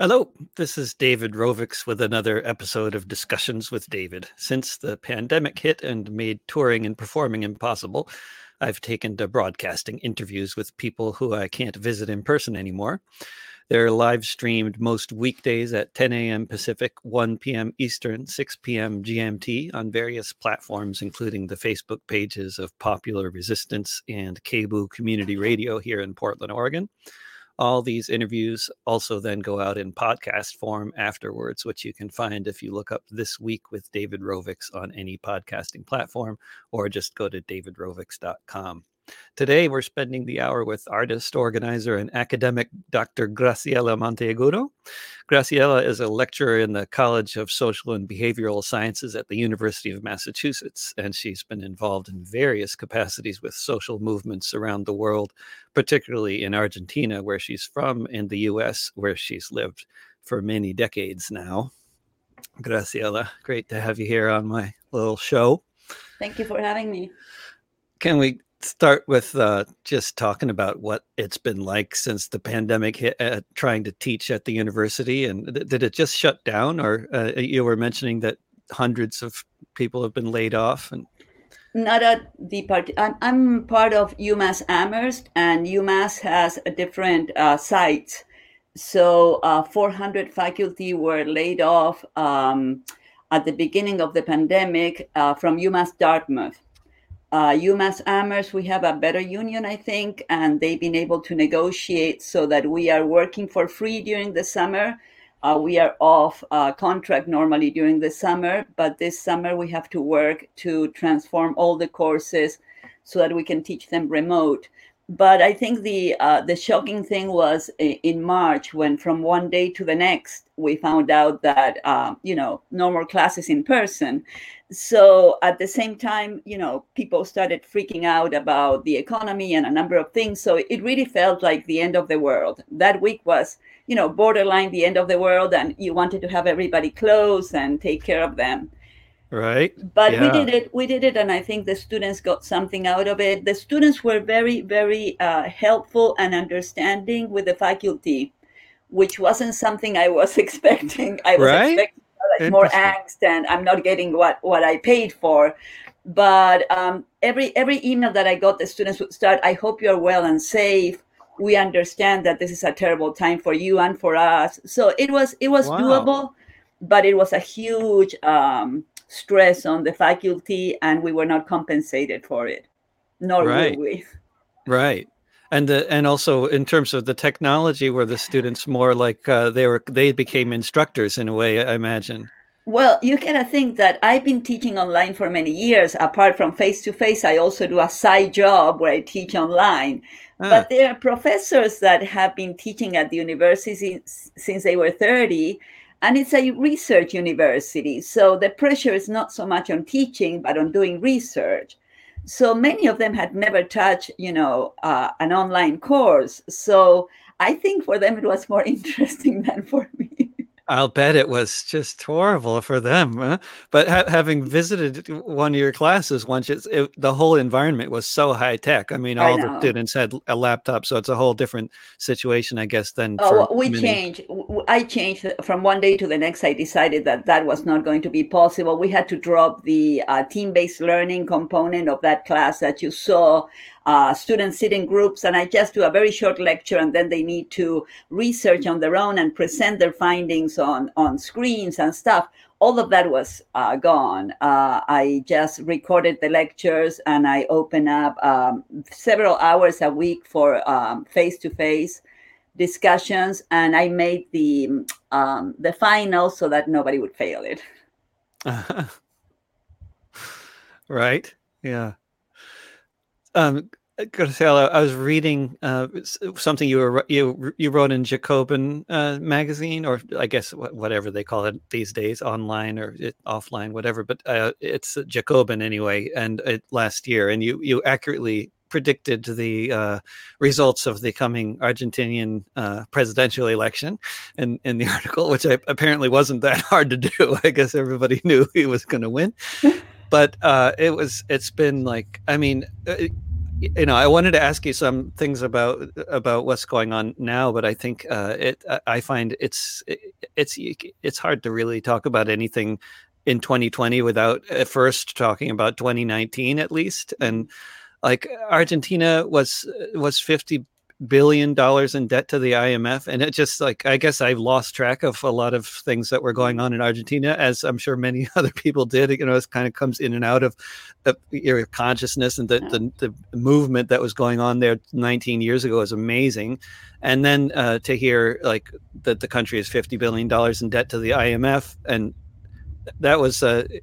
Hello, this is David Rovics with another episode of Discussions with David. Since the pandemic hit and made touring and performing impossible, I've taken to broadcasting interviews with people who I can't visit in person anymore. They're live streamed most weekdays at 10 a.m. Pacific, 1 p.m. Eastern, 6 p.m. GMT on various platforms, including the Facebook pages of Popular Resistance and KBOO Community Radio here in Portland, Oregon. All these interviews also then go out in podcast form afterwards, which you can find if you look up This Week with David Rovics on any podcasting platform, or just go to davidrovics.com. Today, we're spending the hour with artist, organizer, and academic Dr. Graciela Monteagudo. Graciela is a lecturer in the College of Social and Behavioral Sciences at the University of Massachusetts, and she's been involved in various capacities with social movements around the world, particularly in Argentina, where she's from, and the U.S., where she's lived for many decades now. Graciela, great to have you here on my little show. Thank you for having me. Can we start with just talking about what it's been like since the pandemic hit, trying to teach at the university? And did it just shut down? Or you were mentioning that hundreds of people have been laid off? And Not at the part. I'm part of UMass Amherst, and UMass has a different sites. So 400 faculty were laid off at the beginning of the pandemic from UMass Dartmouth. UMass Amherst, we have a better union, I think, and they've been able to negotiate so that we are working for free during the summer. We are off contract normally during the summer, but this summer we have to work to transform all the courses so that we can teach them remote. But I think the shocking thing was in March, when from one day to the next, we found out that, no more classes in person. So at the same time, people started freaking out about the economy and a number of things. So it really felt like the end of the world. That week was, borderline the end of the world, and you wanted to have everybody close and take care of them. Right. But yeah. We did it. And I think the students got something out of it. The students were very, very helpful and understanding with the faculty, which wasn't something I was expecting. I was expecting more angst, and I'm not getting what I paid for. But every email that I got, the students would start, I hope you're well and safe. We understand that this is a terrible time for you and for us. So it was wow. Doable, but it was a huge stress on the faculty, and we were not compensated for it, nor will we. Right. And also in terms of the technology, were the students more like they became instructors in a way, I imagine? Well, you gotta think that I've been teaching online for many years. Apart from face-to-face, I also do a side job where I teach online. But there are professors that have been teaching at the university since they were 30, and it's a research university. So the pressure is not so much on teaching, but on doing research. So many of them had never touched, an online course. So I think for them it was more interesting than for me. I'll bet it was just horrible for them. Huh? But having visited one of your classes once, the whole environment was so high tech. I mean, all the students had a laptop, so it's a whole different situation, I guess, than changed. I changed from one day to the next. I decided that was not going to be possible. We had to drop the team-based learning component of that class that you saw. Students sit in groups, and I just do a very short lecture, and then they need to research on their own and present their findings on screens and stuff. All of that was gone. I just recorded the lectures, and I open up several hours a week for face-to-face discussions, and I made the final so that nobody would fail it. Right. Yeah. Graciela, I was reading something you wrote in Jacobin magazine, or I guess whatever they call it these days, online or offline, whatever. But it's Jacobin anyway, and last year, and you accurately predicted the results of the coming Argentinian presidential election in the article, which apparently wasn't that hard to do. I guess everybody knew he was going to win. But it's been like, I mean, I wanted to ask you some things about what's going on now, but I think I find it's hard to really talk about anything in 2020 without at first talking about 2019 at least. And like Argentina was $50 billion in debt to the IMF, and it just like I guess I've lost track of a lot of things that were going on in Argentina, as I'm sure many other people did. It kind of comes in and out of your consciousness, and the movement that was going on there 19 years ago is amazing. And then to hear like that the country is $50 billion in debt to the IMF, and that was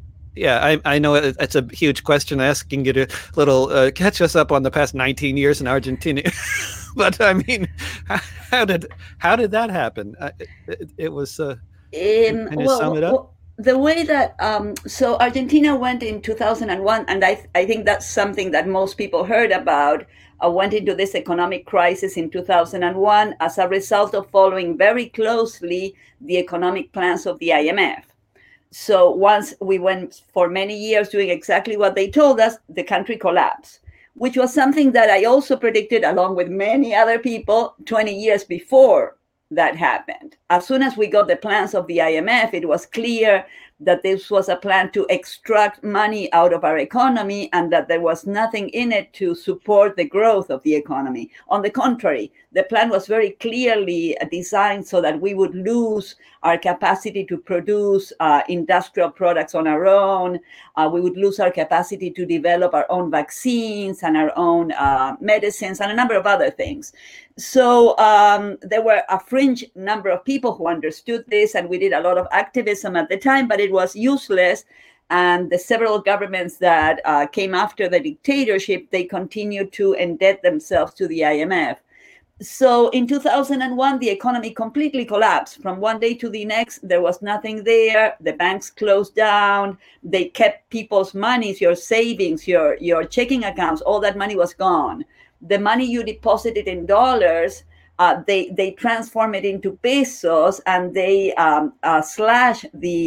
I know it's a huge question, asking you to little catch us up on the past 19 years in Argentina. But I mean, how did that happen? It was. Can you sum it up? Well, the way that so Argentina went in 2001, and I think that's something that most people heard about. Went into this economic crisis in 2001 as a result of following very closely the economic plans of the IMF. So once we went for many years doing exactly what they told us, the country collapsed, which was something that I also predicted along with many other people 20 years before that happened. As soon as we got the plans of the IMF, it was clear that this was a plan to extract money out of our economy and that there was nothing in it to support the growth of the economy. On the contrary, the plan was very clearly designed so that we would lose our capacity to produce industrial products on our own. We would lose our capacity to develop our own vaccines and our own medicines and a number of other things. So there were a fringe number of people who understood this, and we did a lot of activism at the time, but it was useless. And the several governments that came after the dictatorship, they continued to indebt themselves to the IMF. So in 2001, the economy completely collapsed. From one day to the next, there was nothing there. The banks closed down. They kept people's monies, your savings, your checking accounts. All that money was gone. The money you deposited in dollars, they transform it into pesos, and they slash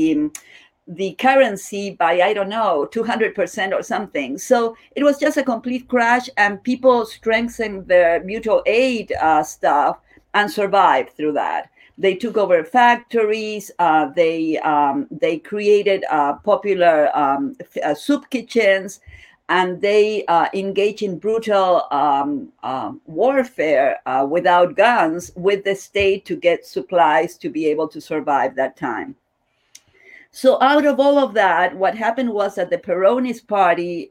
the currency by, I don't know, 200% or something. So it was just a complete crash, and people strengthened their mutual aid stuff and survived through that. They took over factories. They created popular soup kitchens, and they engaged in brutal warfare without guns with the state to get supplies to be able to survive that time. So out of all of that, what happened was that the Peronist Party,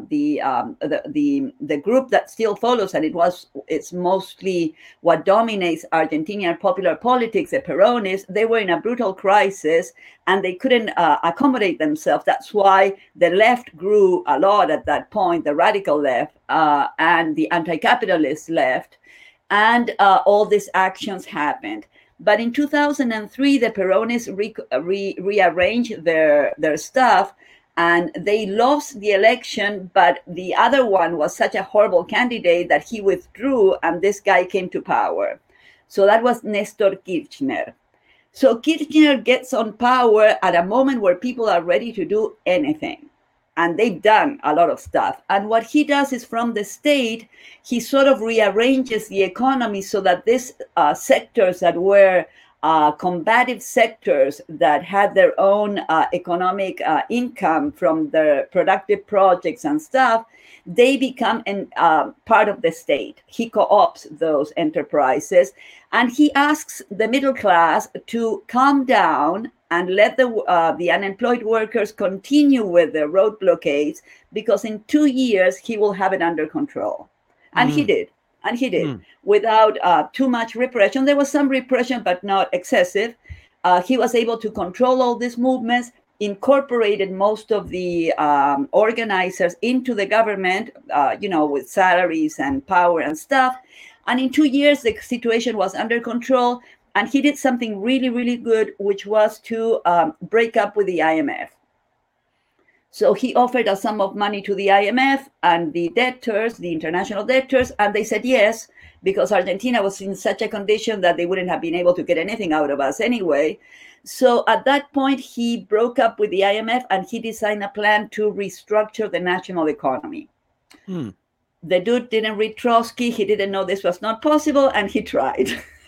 the group that still follows, and it's mostly what dominates Argentinian popular politics, the Peronists, they were in a brutal crisis and they couldn't accommodate themselves. That's why the left grew a lot at that point, the radical left and the anti-capitalist left, and all these actions happened. But in 2003, the Peronists rearranged their stuff, and they lost the election. But the other one was such a horrible candidate that he withdrew, and this guy came to power. So that was Nestor Kirchner. So Kirchner gets on power at a moment where people are ready to do anything. And they've done a lot of stuff. And what he does is, from the state, he sort of rearranges the economy so that these sectors that were combative sectors that had their own economic income from their productive projects and stuff, they become part of the state. He co-opts those enterprises, and he asks the middle class to calm down and let the unemployed workers continue with the road blockades, because in 2 years he will have it under control. And he did. And he did, without too much repression. There was some repression, but not excessive. He was able to control all these movements, incorporated most of the organizers into the government, with salaries and power and stuff. And in 2 years, the situation was under control. And he did something really, really good, which was to break up with the IMF. So he offered a sum of money to the IMF and the debtors, the international debtors, and they said yes, because Argentina was in such a condition that they wouldn't have been able to get anything out of us anyway. So at that point, he broke up with the IMF, and he designed a plan to restructure the national economy. The dude didn't read Trotsky. He didn't know this was not possible, and he tried.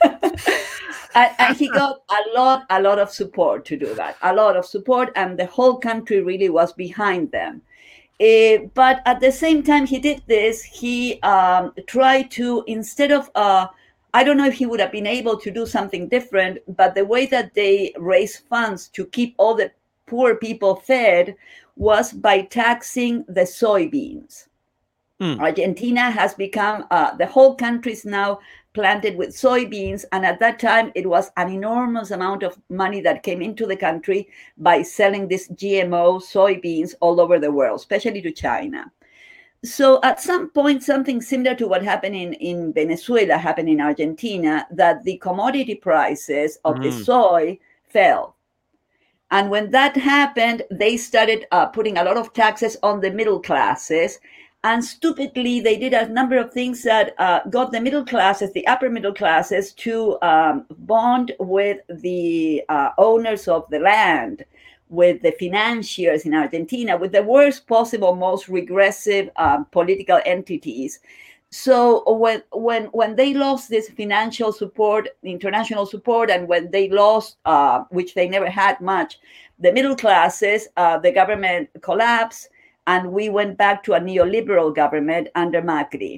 And he got a lot of support to do that, a lot of support, and the whole country really was behind them. But at the same time he did this, he tried to, instead of, I don't know if he would have been able to do something different, but the way that they raised funds to keep all the poor people fed was by taxing the soybeans. Argentina has become, the whole country is now planted with soybeans. And at that time, it was an enormous amount of money that came into the country by selling these GMO soybeans all over the world, especially to China. So at some point, something similar to what happened in Venezuela happened in Argentina, that the commodity prices of the soy fell. And when that happened, they started putting a lot of taxes on the middle classes. And stupidly, they did a number of things that got the middle classes, the upper middle classes, to bond with the owners of the land, with the financiers in Argentina, with the worst possible, most regressive political entities. So when they lost this financial support, international support, and when they lost, which they never had much, the middle classes, the government collapsed. And we went back to a neoliberal government under Macri.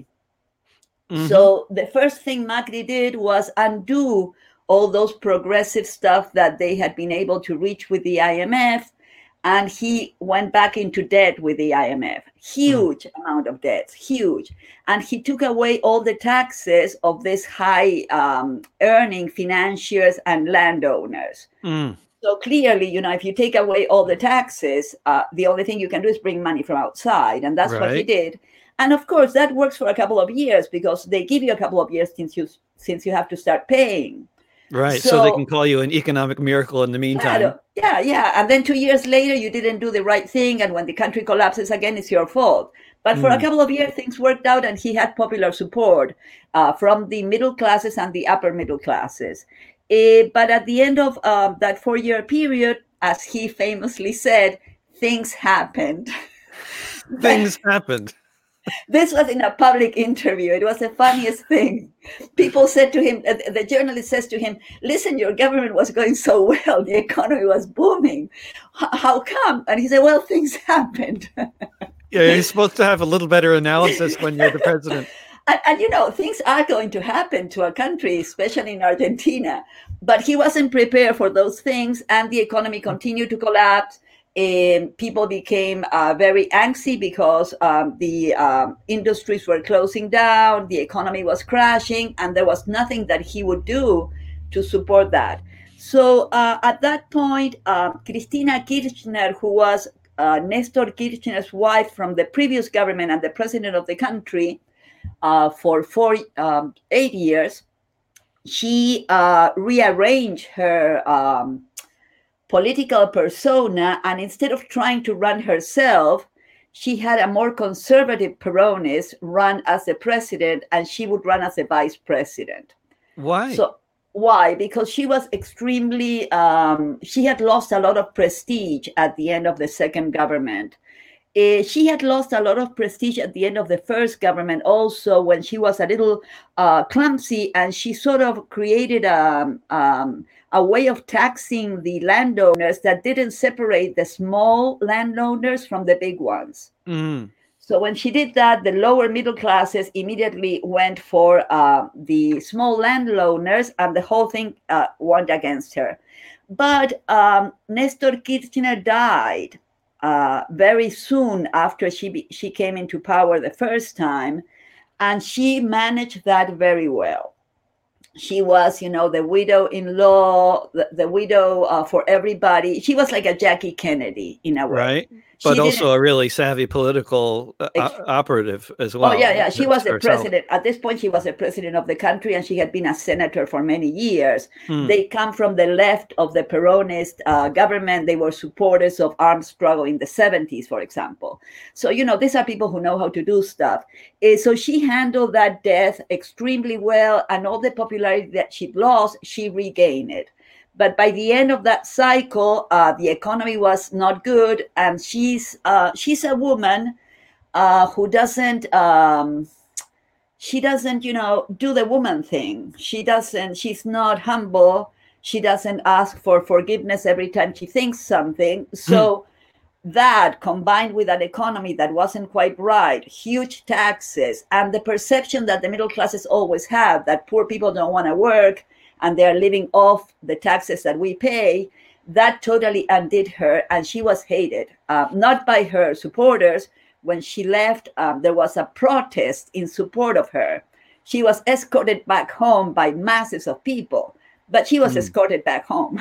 So the first thing Macri did was undo all those progressive stuff that they had been able to reach with the IMF. And he went back into debt with the IMF. Huge amount of debts, huge. And he took away all the taxes of these high earning financiers and landowners. So clearly, if you take away all the taxes, the only thing you can do is bring money from outside. And that's what he did. And of course, that works for a couple of years because they give you a couple of years since you have to start paying. Right. So they can call you an economic miracle in the meantime. Yeah. And then 2 years later, you didn't do the right thing. And when the country collapses again, it's your fault. But for a couple of years, things worked out and he had popular support from the middle classes and the upper middle classes. But at the end of that 4-year period, as he famously said, things happened. Things happened. This was in a public interview. It was the funniest thing. People said to him, the journalist says to him, listen, your government was going so well. The economy was booming. How come? And he said, well, things happened. Yeah, you're supposed to have a little better analysis when you're the president. And things are going to happen to a country, especially in Argentina. But he wasn't prepared for those things. And the economy continued to collapse. People became very angsty because the industries were closing down. The economy was crashing. And there was nothing that he would do to support that. So at that point, Cristina Kirchner, who was Nestor Kirchner's wife from the previous government and the president of the country, for 8 years, she rearranged her political persona, and instead of trying to run herself, she had a more conservative Peronist run as the president, and she would run as the vice president. Why? Why? Because she was extremely, she had lost a lot of prestige at the end of the second government. She had lost a lot of prestige at the end of the first government also, when she was a little clumsy, and she sort of created a way of taxing the landowners that didn't separate the small landowners from the big ones. So when she did that, the lower middle classes immediately went for the small landowners, and the whole thing went against her. But Nestor Kirchner died very soon after she came into power the first time, and she managed that very well. She was, the widow-in-law, the widow for everybody. She was like a Jackie Kennedy in a way. Right. But also a really savvy political operative as well. Oh, yeah. She was the president. At this point, she was the president of the country, and she had been a senator for many years. They come from the left of the Peronist government. They were supporters of armed struggle in the 70s, for example. So, these are people who know how to do stuff. So she handled that death extremely well, and all the popularity that she'd lost, she regained it. But by the end of that cycle, the economy was not good, and she's a woman who doesn't she doesn't, do the woman thing. She's not humble. She doesn't ask for forgiveness every time she thinks something. So that, combined with an economy that wasn't quite right, huge taxes, and the perception that the middle classes always have that poor people don't want to work and they're living off the taxes that we pay, that totally undid her, and she was hated, not by her supporters. When she left, there was a protest in support of her. She was escorted back home by masses of people, but she was escorted back home.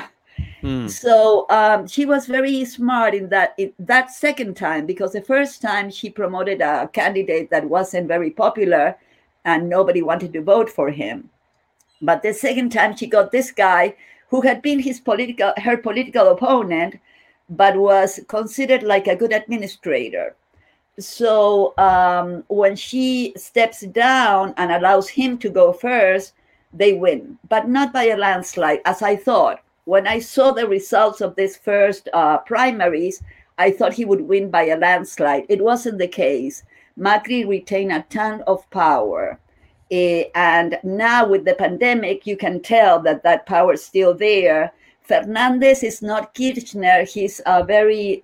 So she was very smart in that second time, because the first time she promoted a candidate that wasn't very popular and nobody wanted to vote for him. But the second time she got this guy who had been her political opponent, but was considered like a good administrator. So when she steps down and allows him to go first, they win, but not by a landslide, as I thought. When I saw the results of this first primaries, I thought he would win by a landslide. It wasn't the case. Macri retained a ton of power. And now with the pandemic, you can tell that power is still there. Fernandez is not Kirchner. He's very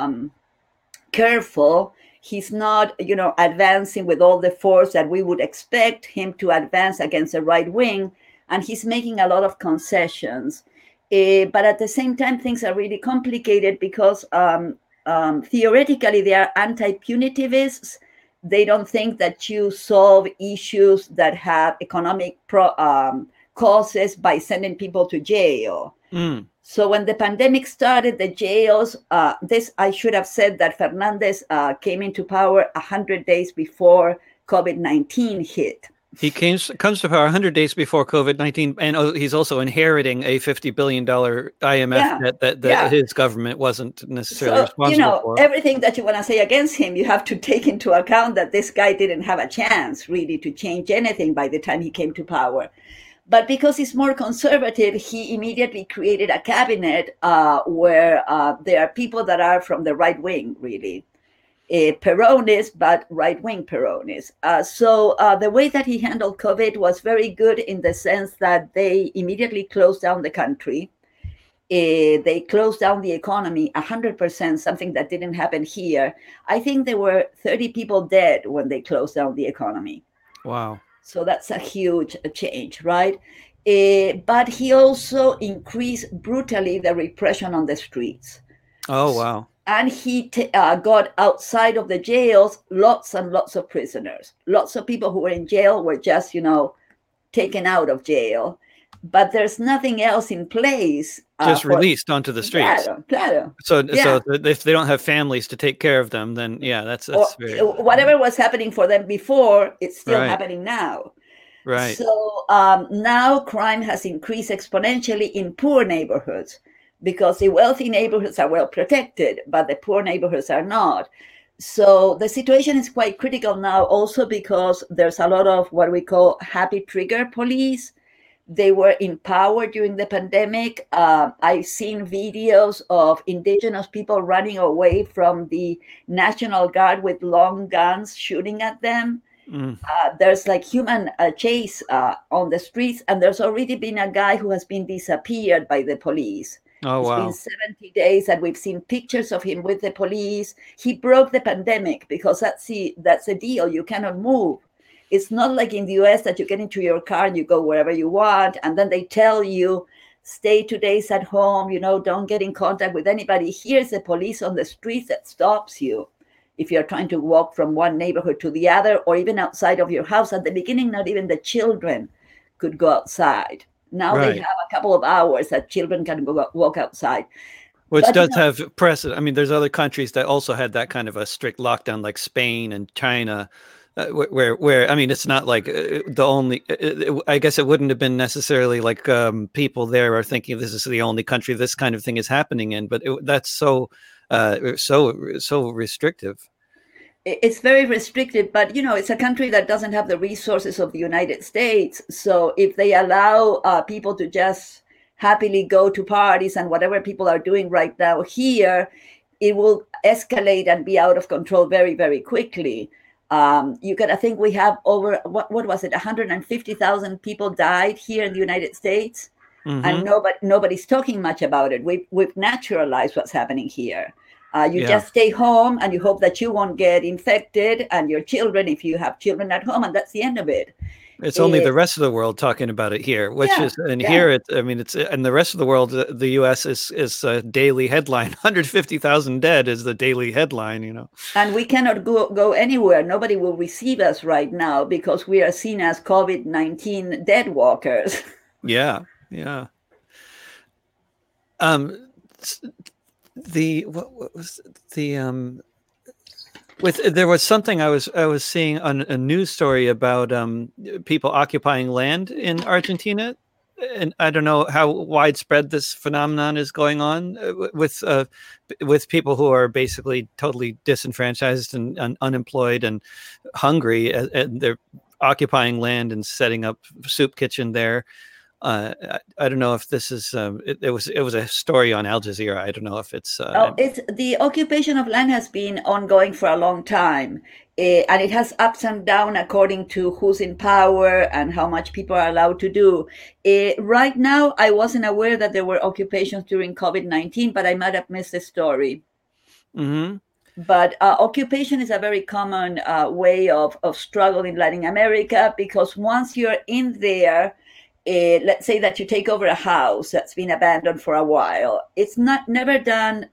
careful. He's not, advancing with all the force that we would expect him to advance against the right wing. And he's making a lot of concessions. But at the same time, things are really complicated because theoretically they are anti-punitivists. They don't think that you solve issues that have economic causes by sending people to jail. So when the pandemic started, the jails, I should have said that Fernandez came into power 100 days before COVID-19 hit. He comes to power 100 days before COVID-19, and he's also inheriting a $50 billion IMF debt that his government wasn't necessarily responsible for. Everything that you want to say against him, you have to take into account that this guy didn't have a chance really to change anything by the time he came to power. But because he's more conservative, he immediately created a cabinet where there are people that are from the right wing, really. Peronist, but right-wing Peronist. So the way that he handled COVID was very good in the sense that they immediately closed down the country. They closed down the economy 100%, something that didn't happen here. I think there were 30 people dead when they closed down the economy. Wow. So that's a huge change, right? But he also increased brutally the repression on the streets. Oh, wow. And he got outside of the jails lots and lots of prisoners. Lots of people who were in jail were just, taken out of jail. But there's nothing else in place. Just released onto the streets. Claro. So if they don't have families to take care of them, then that's very... Whatever was happening for them before, it's still happening now. Right. So now crime has increased exponentially in poor neighborhoods, because the wealthy neighborhoods are well protected, but the poor neighborhoods are not. So the situation is quite critical now, also because there's a lot of what we call happy trigger police. They were in power during the pandemic. I've seen videos of indigenous people running away from the National Guard with long guns shooting at them. There's like human chase on the streets, and there's already been a guy who has been disappeared by the police. Oh, wow. It's been 70 days, and we've seen pictures of him with the police. He broke the pandemic because that's the deal. You cannot move. It's not like in the US that you get into your car and you go wherever you want, and then they tell you, stay 2 days at home, don't get in contact with anybody. Here's the police on the streets that stops you if you're trying to walk from one neighborhood to the other, or even outside of your house. At the beginning, not even the children could go outside. Now they have a couple of hours that children can walk outside. Which does have precedent. I mean, there's other countries that also had that kind of a strict lockdown, like Spain and China, where I mean, it's not like the only. I guess it wouldn't have been necessarily like people there are thinking this is the only country this kind of thing is happening in, but that's so restrictive. It's very restricted, but it's a country that doesn't have the resources of the United States. So if they allow people to just happily go to parties and whatever people are doing right now here, it will escalate and be out of control very, very quickly. I think we have over, what was it, 150,000 people died here in the United States, and nobody's talking much about it. We've naturalized what's happening here. You just stay home and you hope that you won't get infected, and your children, if you have children at home, and that's the end of it. It's only the rest of the world talking about it here, here it's in the rest of the world. The U.S. is a daily headline. 150,000 dead is the daily headline, And we cannot go anywhere. Nobody will receive us right now because we are seen as COVID-19 dead walkers. Yeah. There was something I was seeing on a news story about people occupying land in Argentina, and I don't know how widespread this phenomenon is going on with people who are basically totally disenfranchised and unemployed and hungry, and they're occupying land and setting up soup kitchen there. I don't know if this is it was a story on Al Jazeera. I don't know if it's it's the occupation of land has been ongoing for a long time, and it has ups and downs according to who's in power and how much people are allowed to do. Right now, I wasn't aware that there were occupations during COVID-19, but I might have missed the story. But occupation is a very common way of struggle in Latin America, because once you're in there, let's say that you take over a house that's been abandoned for a while. It's never done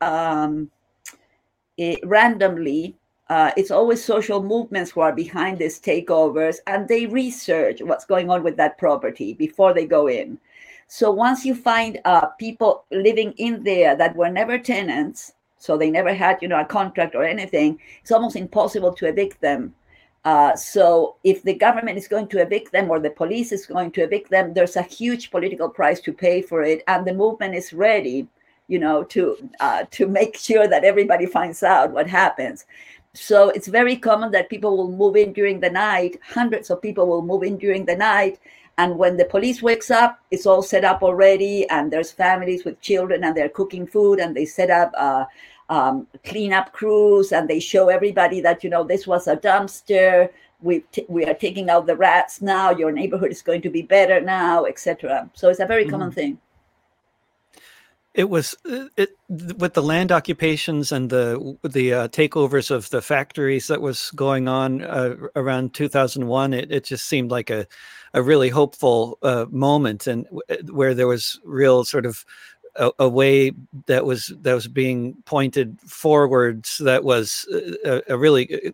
randomly. It's always social movements who are behind these takeovers, and they research what's going on with that property before they go in. So once you find people living in there that were never tenants, so they never had a contract or anything, it's almost impossible to evict them. So if the government is going to evict them or the police is going to evict them, there's a huge political price to pay for it. And the movement is ready, to make sure that everybody finds out what happens. So it's very common that people will move in during the night. Hundreds of people will move in during the night. And when the police wakes up, it's all set up already. And there's families with children and they're cooking food, and they set up cleanup crews, and they show everybody that this was a dumpster. We are taking out the rats now. Your neighborhood is going to be better now, etc. So it's a very common thing. It was with the land occupations and the takeovers of the factories that was going on around 2001. It just seemed like a really hopeful moment, and where there was real sort of a way that was being pointed forwards, that was a really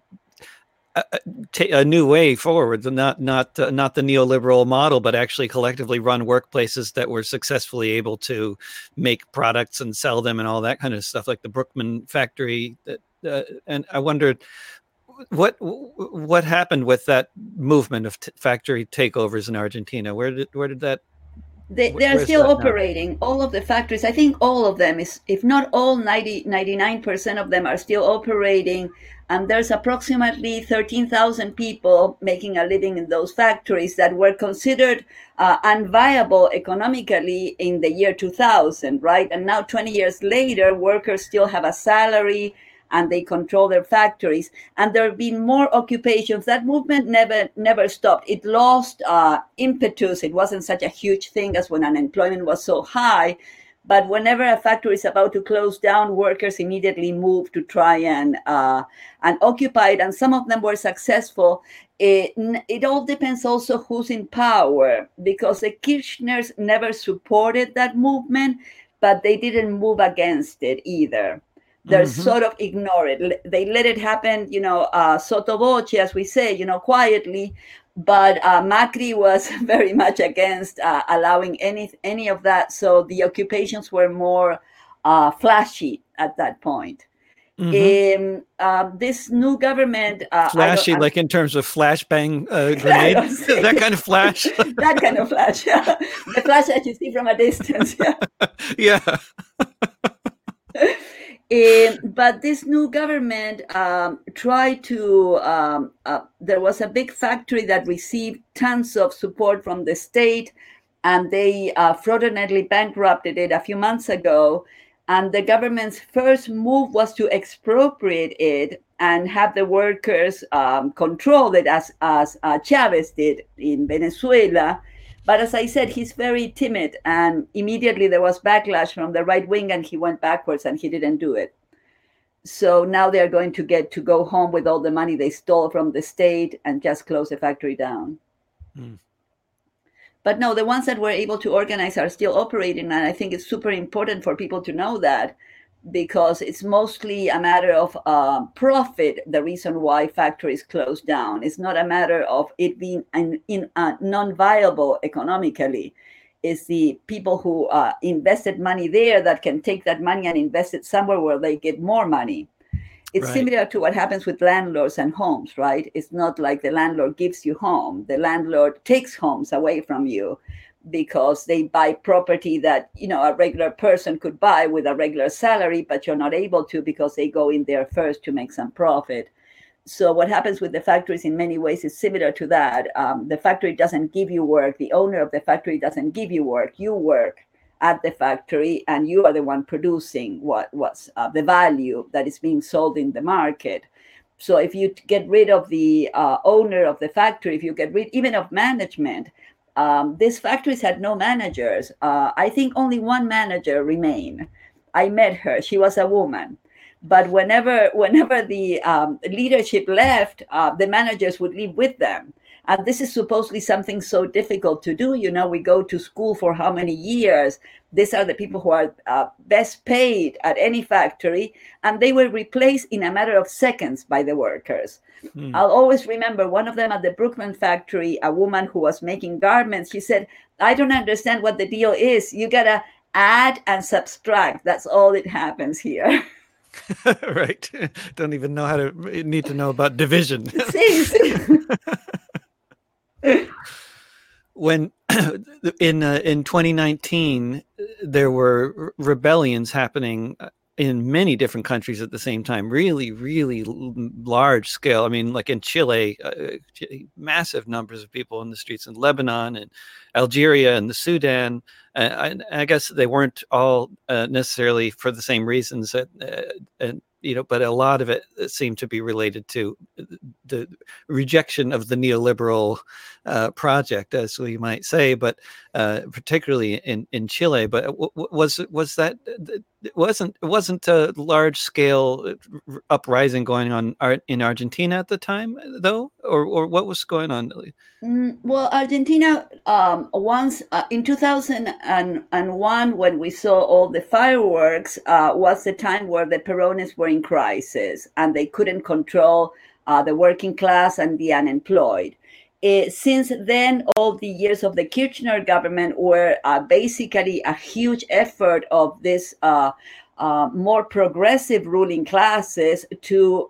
a new way forward, not the neoliberal model, but actually collectively run workplaces that were successfully able to make products and sell them and all that kind of stuff, like the Brookman factory. And I wondered what happened with that movement of factory takeovers in Argentina. Where did that? They are still operating now? All of the factories, I think all of them, if not all, 99% of them are still operating. And there's approximately 13,000 people making a living in those factories that were considered unviable economically in the year 2000, right? And now 20 years later, workers still have a salary and they control their factories. And there have been more occupations. That movement never stopped. It lost impetus. It wasn't such a huge thing as when unemployment was so high. But whenever a factory is about to close down, workers immediately move to try and occupy it. And some of them were successful. It all depends also who's in power, because the Kirchners never supported that movement, but they didn't move against it either. They sort of ignore it. They let it happen, sotto voce, as we say, quietly. But Macri was very much against allowing any of that. So the occupations were more flashy at that point. This new government... flashy, like in terms of flashbang grenades? That kind of flash? That kind of flash, yeah. The flash that you see from a distance, yeah. Yeah. But this new government tried to, there was a big factory that received tons of support from the state, and they fraudulently bankrupted it a few months ago. And the government's first move was to expropriate it and have the workers control it, as Chavez did in Venezuela. But as I said, he's very timid, and immediately there was backlash from the right wing, and he went backwards and he didn't do it. So now they're going to get to go home with all the money they stole from the state and just close the factory down. Mm. But no, the ones that were able to organize are still operating. And I think it's super important for people to know that, because it's mostly a matter of profit, the reason why factories close down. It's not a matter of it being non-viable economically. It's the people who invested money there that can take that money and invest it somewhere where they get more money. It's similar to what happens with landlords and homes, right? It's not like the landlord gives you home. The landlord takes homes away from you because they buy property that, a regular person could buy with a regular salary, but you're not able to because they go in there first to make some profit. So what happens with the factories in many ways is similar to that. The factory doesn't give you work. The owner of the factory doesn't give you work. You work at the factory, and you are the one producing what's the value that is being sold in the market. So if you get rid of the owner of the factory, if you get rid even of management, these factories had no managers. I think only one manager remained. I met her. She was a woman. But whenever the leadership left, the managers would leave with them. And this is supposedly something so difficult to do. We go to school for how many years? These are the people who are best paid at any factory, and they were replaced in a matter of seconds by the workers. I'll always remember one of them at the Brookman factory, a woman who was making garments. She said, "I don't understand what the deal is. You got to add and subtract. That's all it happens here." Right. Don't even need to know about division. When in 2019, there were rebellions happening in many different countries at the same time, really, really large scale. I mean, like in Chile, massive numbers of people in the streets, in Lebanon and Algeria and the Sudan. I guess they weren't all necessarily for the same reasons, but a lot of it seemed to be related to the rejection of the neoliberal project, as we might say, but particularly in Chile. But it wasn't a large scale uprising going on in Argentina at the time, though, or what was going on? Well, Argentina, once in 2001, when we saw all the fireworks, was the time where the Peronists were in crisis and they couldn't control the working class and the unemployed. Since then, all the years of the Kirchner government were basically a huge effort of this more progressive ruling classes to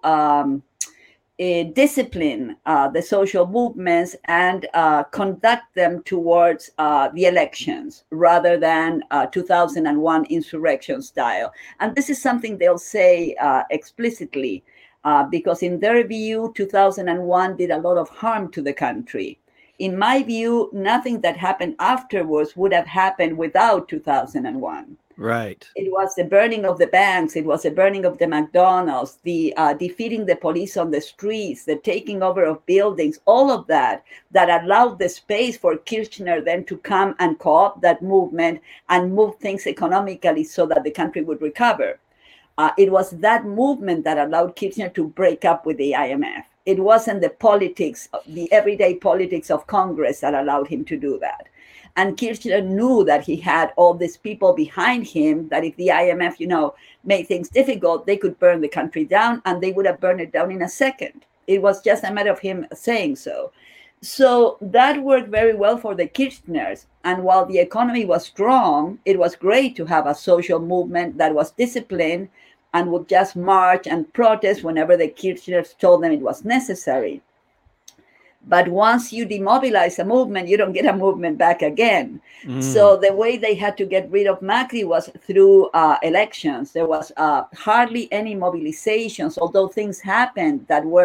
discipline the social movements and conduct them towards the elections rather than 2001 insurrection style. And this is something they'll say explicitly because in their view, 2001 did a lot of harm to the country. In my view, nothing that happened afterwards would have happened without 2001. Right. It was the burning of the banks. It was the burning of the McDonald's, the defeating the police on the streets, the taking over of buildings, all of that allowed the space for Kirchner then to come and co-opt that movement and move things economically so that the country would recover. It was that movement that allowed Kirchner to break up with the IMF. It wasn't the politics, the everyday politics of Congress that allowed him to do that. And Kirchner knew that he had all these people behind him, that if the IMF, made things difficult, they could burn the country down, and they would have burned it down in a second. It was just a matter of him saying so. So that worked very well for the Kirchners. And while the economy was strong, it was great to have a social movement that was disciplined and would just march and protest whenever the Kirchners told them it was necessary. But once you demobilize a movement, you don't get a movement back again. So the way they had to get rid of Macri was through elections. There was hardly any mobilizations, although things happened that were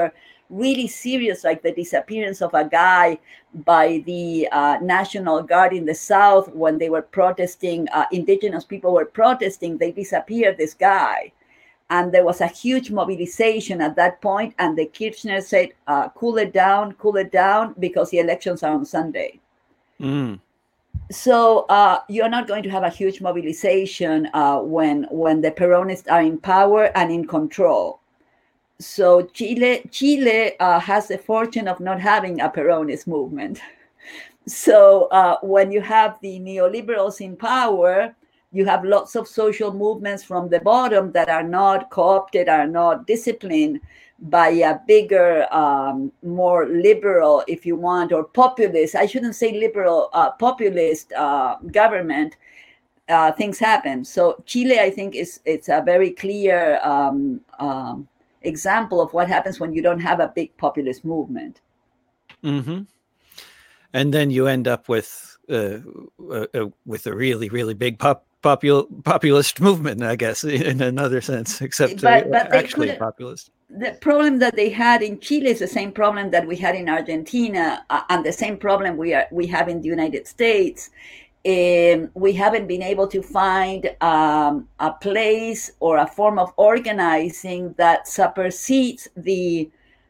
really serious, like the disappearance of a guy by the National Guard in the South when they were protesting, indigenous people were protesting, they disappeared this guy. And there was a huge mobilization at that point, and the Kirchner said, cool it down, because the elections are on Sunday. Mm. So you're not going to have a huge mobilization when the Peronists are in power and in control. So Chile has the fortune of not having a Peronist movement. So when you have the neoliberals in power, you have lots of social movements from the bottom that are not co-opted, are not disciplined by a bigger, more liberal, if you want, or populist, I shouldn't say liberal, populist government. Things happen. So Chile, I think, it's a very clear example of what happens when you don't have a big populist movement. Mm-hmm. And then you end up with a really, really big populist movement, I guess, in another sense, except but actually populist. The problem that they had in Chile is the same problem that we had in Argentina, and the same problem we have in the United States. We haven't been able to find a place or a form of organizing that supersedes the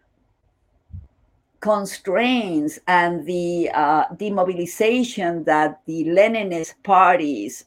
constraints and the demobilization that the Leninist parties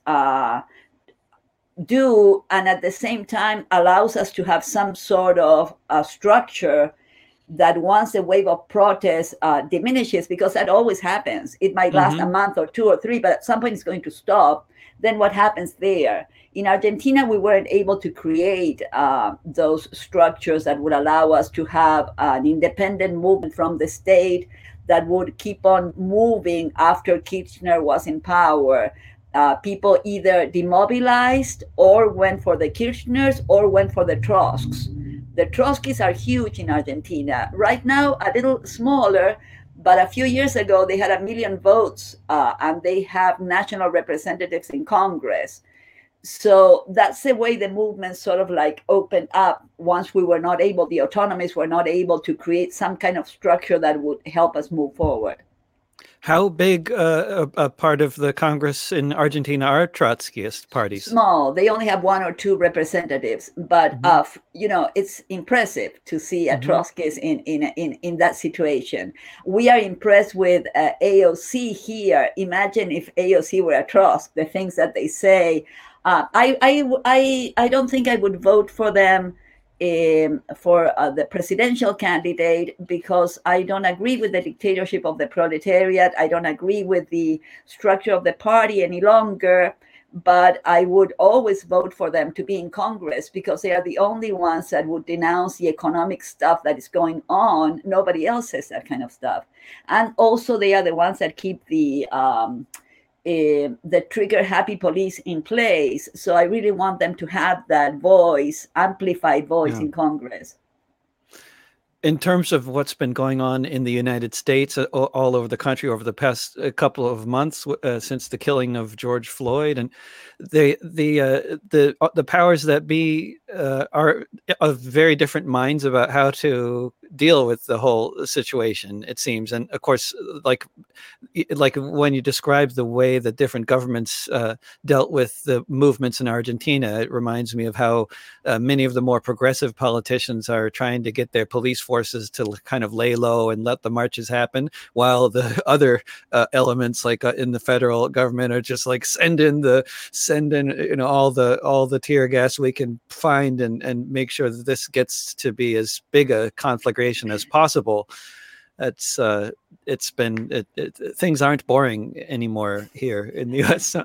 do, and at the same time allows us to have some sort of structure that once the wave of protest diminishes, because that always happens, it might last a month or 2 or 3, but at some point it's going to stop. Then what happens there? In Argentina, we weren't able to create those structures that would allow us to have an independent movement from the state that would keep on moving after Kirchner was in power. People either demobilized or went for the Kirchners or went for the Trotskys. The Trotskys are huge in Argentina. Right now, a little smaller, but a few years ago, they had 1 million votes, and they have national representatives in Congress. So that's the way the movement sort of like opened up once we were not able, the autonomists were not able to create some kind of structure that would help us move forward. How big a part of the Congress in Argentina are Trotskyist parties? Small. They only have 1 or 2 representatives, but it's impressive to see a Trotskyist in that situation. We are impressed with AOC here. Imagine if AOC were a Trotsky, the things that they say. I don't think I would vote for them for the presidential candidate, because I don't agree with the dictatorship of the proletariat. I don't agree with the structure of the party any longer, but I would always vote for them to be in Congress, because they are the only ones that would denounce the economic stuff that is going on. Nobody else says that kind of stuff. And also they are the ones that keep the trigger happy police in place. So I really want them to have that voice, amplified voice in Congress. In terms of what's been going on in the United States, all over the country over the past couple of months since the killing of George Floyd, and the powers that be are of very different minds about how to deal with the whole situation, it seems. And of course, like when you describe the way that different governments dealt with the movements in Argentina, it reminds me of how many of the more progressive politicians are trying to get their police forces to kind of lay low and let the marches happen, while the other elements, like in the federal government, are just like send in all the tear gas we can find and make sure that this gets to be as big a conflagration as possible. Things aren't boring anymore here in the U.S.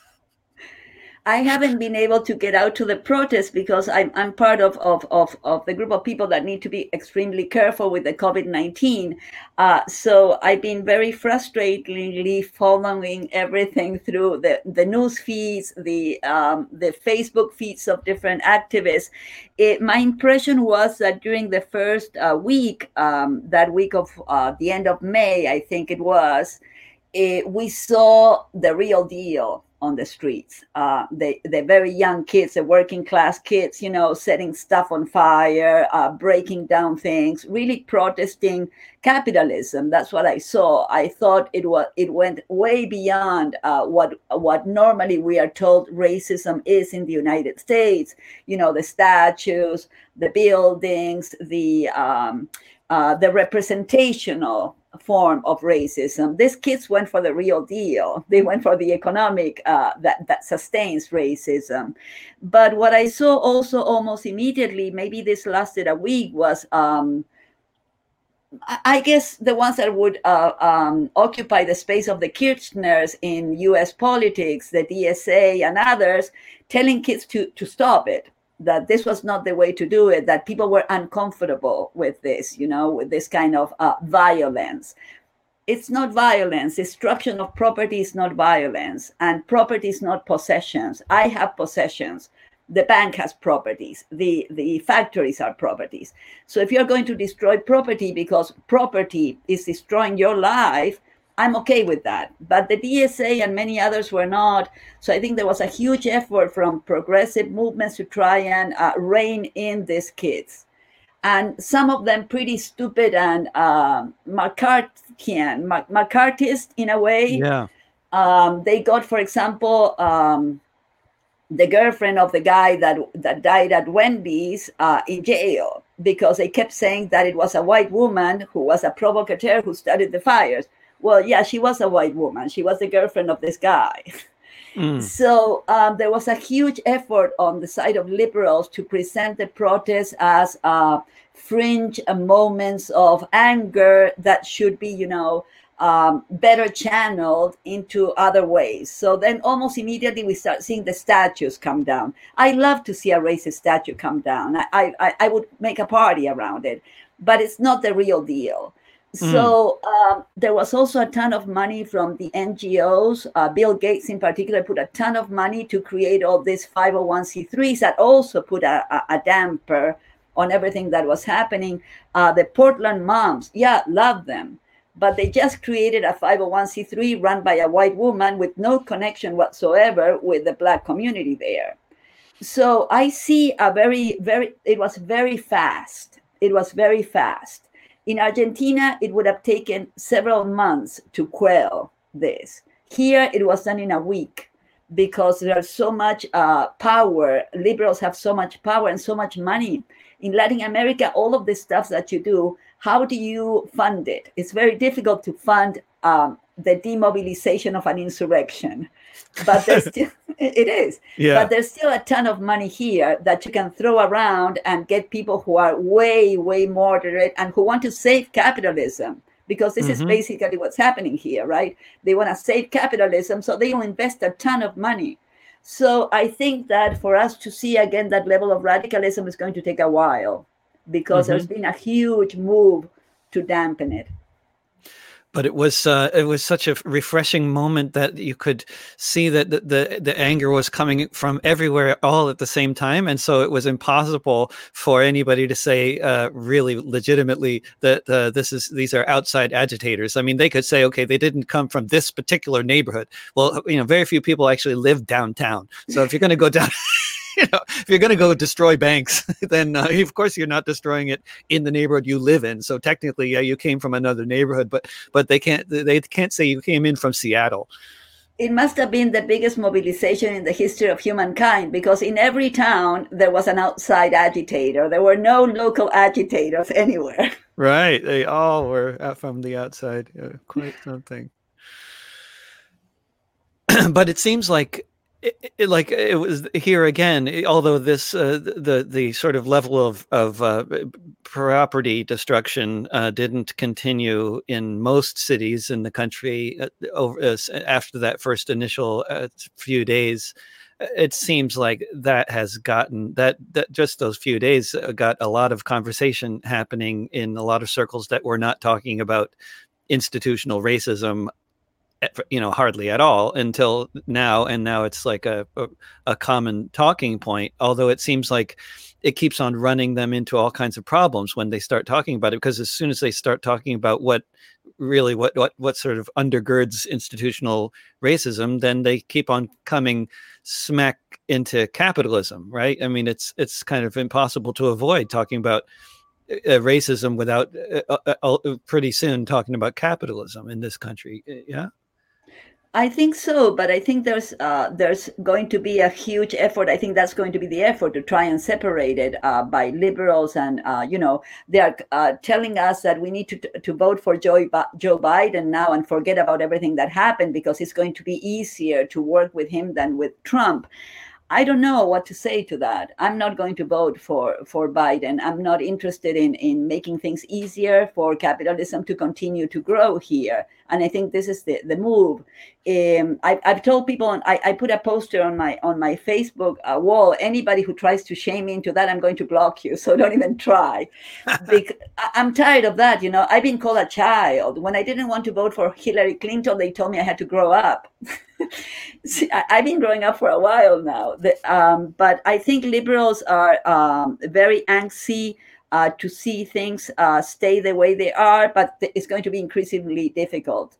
I haven't been able to get out to the protest because I'm part of the group of people that need to be extremely careful with the COVID-19. So I've been very frustratingly following everything through the news feeds, the Facebook feeds of different activists. My impression was that during the first week, that week of the end of May, I think it was, we saw the real deal. on the streets. The very young kids, the working class kids, setting stuff on fire, breaking down things, really protesting capitalism. That's what I saw. I thought it went way beyond what normally we are told racism is in the United States. The statues, the buildings, the representational form of racism. These kids went for the real deal. They went for the economic that sustains racism. But what I saw also almost immediately, maybe this lasted a week, was I guess the ones that would occupy the space of the Kirchners in US politics, the DSA and others, telling kids to stop it, that this was not the way to do it, that people were uncomfortable with this, with this kind of violence. It's not violence. Destruction of property is not violence, and property is not possessions. I have possessions. The bank has properties. The factories are properties. So if you're going to destroy property because property is destroying your life, I'm okay with that. But the DSA and many others were not. So I think there was a huge effort from progressive movements to try and rein in these kids. And some of them pretty stupid and McCarthyist in a way. Yeah. They got, for example, the girlfriend of the guy that died at Wendy's in jail because they kept saying that it was a white woman who was a provocateur who started the fires. Well, yeah, she was a white woman. She was the girlfriend of this guy. So there was a huge effort on the side of liberals to present the protests as fringe moments of anger that should be, better channeled into other ways. So then almost immediately we start seeing the statues come down. I love to see a racist statue come down. I would make a party around it, but it's not the real deal. So there was also a ton of money from the NGOs. Bill Gates in particular put a ton of money to create all these 501c3s that also put a damper on everything that was happening. The Portland moms, love them. But they just created a 501c3 run by a white woman with no connection whatsoever with the Black community there. So I see it was very fast. It was very fast. In Argentina, it would have taken several months to quell this. Here, it was done in a week because there's so much power. Liberals have so much power and so much money. In Latin America, all of the stuff that you do, how do you fund it? It's very difficult to fund the demobilization of an insurrection. But there's still, it is. Yeah. But there's still a ton of money here that you can throw around and get people who are way, way moderate and who want to save capitalism, because this is basically what's happening here, right? They want to save capitalism, so they will invest a ton of money. So I think that for us to see again that level of radicalism is going to take a while, because there's been a huge move to dampen it. But it was such a refreshing moment that you could see that the anger was coming from everywhere all at the same time, and so it was impossible for anybody to say really legitimately that these are outside agitators. I mean, they could say, okay, they didn't come from this particular neighborhood. Well, very few people actually live downtown. So if you're going to go down. If you're going to go destroy banks, then of course you're not destroying it in the neighborhood you live in. So technically, you came from another neighborhood, but they can't say you came in from Seattle. It must have been the biggest mobilization in the history of humankind, because in every town there was an outside agitator. There were no local agitators anywhere. Right. They all were from the outside. Quite something. But it seems like it was here again, although this the sort of level of property destruction didn't continue in most cities in the country after that first initial few days. It seems like that has gotten that just those few days got a lot of conversation happening in a lot of circles that were not talking about institutional racism hardly at all until now. And now it's like a common talking point, although it seems like it keeps on running them into all kinds of problems when they start talking about it, because as soon as they start talking about what sort of undergirds institutional racism, then they keep on coming smack into capitalism, right? I mean, it's kind of impossible to avoid talking about racism without pretty soon talking about capitalism in this country. Yeah. I think so, but I think there's going to be a huge effort. I think that's going to be the effort to try and separate it by liberals, and they are telling us that we need to vote for Joe Biden now and forget about everything that happened, because it's going to be easier to work with him than with Trump. I don't know what to say to that. I'm not going to vote for Biden. I'm not interested in making things easier for capitalism to continue to grow here. And I think this is the move. I've told people, and I put a poster on my Facebook wall. Anybody who tries to shame me into that, I'm going to block you. So don't even try. I'm tired of that. I've been called a child. When I didn't want to vote for Hillary Clinton, they told me I had to grow up. See, I've been growing up for a while now, but I think liberals are very antsy to see things stay the way they are, but it's going to be increasingly difficult.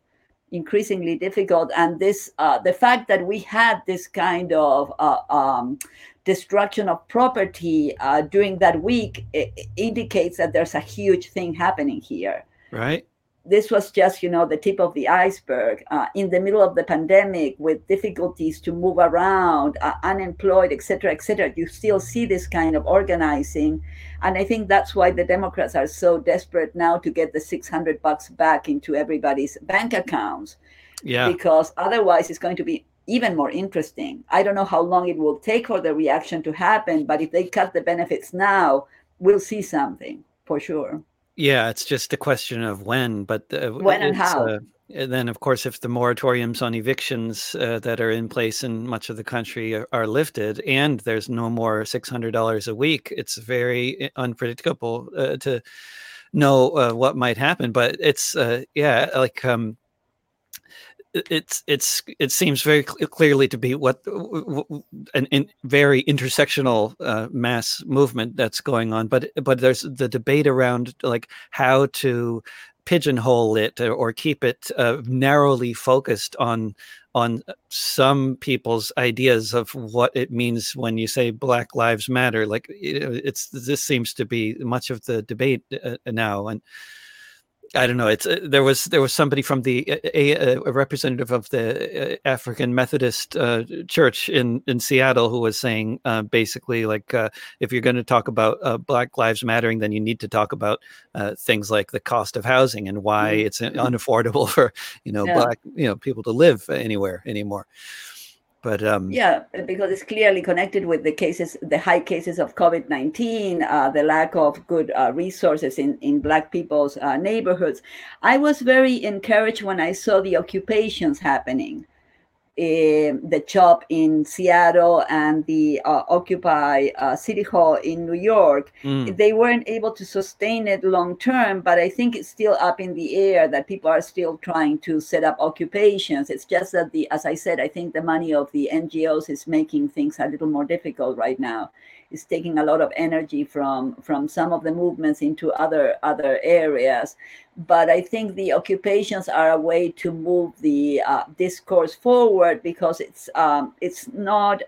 And this, the fact that we had this kind of destruction of property during that week, it indicates that there's a huge thing happening here. Right. This was just, the tip of the iceberg. In the middle of the pandemic, with difficulties to move around, unemployed, et cetera, you still see this kind of organizing. And I think that's why the Democrats are so desperate now to get the $600 back into everybody's bank accounts. Yeah. Because otherwise it's going to be even more interesting. I don't know how long it will take for the reaction to happen, but if they cut the benefits now, we'll see something for sure. Yeah, it's just a question of when, but when and how. And then, of course, if the moratoriums on evictions that are in place in much of the country are lifted, and there's no more $600 a week, it's very unpredictable to know what might happen. But it's it seems very clearly to be what an very intersectional mass movement that's going on. But there's the debate around like how to pigeonhole it or keep it narrowly focused on some people's ideas of what it means when you say Black Lives Matter. Like this seems to be much of the debate now. And I don't know. There was somebody from a representative of the African Methodist Church in Seattle who was saying basically like if you're going to talk about Black Lives Mattering, then you need to talk about things like the cost of housing and why it's unaffordable for Black people to live anywhere anymore. But because it's clearly connected with the high cases of COVID-19, the lack of good resources in Black people's neighborhoods. I was very encouraged when I saw the occupations happening. The CHOP in Seattle and the Occupy City Hall in New York. They weren't able to sustain it long term, but I think it's still up in the air that people are still trying to set up occupations. It's just that as I said, I think the money of the NGOs is making things a little more difficult right now. It's taking a lot of energy from some of the movements into other areas. But I think the occupations are a way to move the discourse forward, because it's not,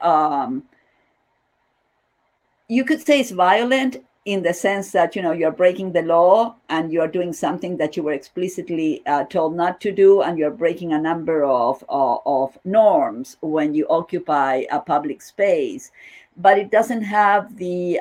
you could say it's violent in the sense that, you're breaking the law and you're doing something that you were explicitly told not to do, and you're breaking a number of norms when you occupy a public space. But it doesn't have the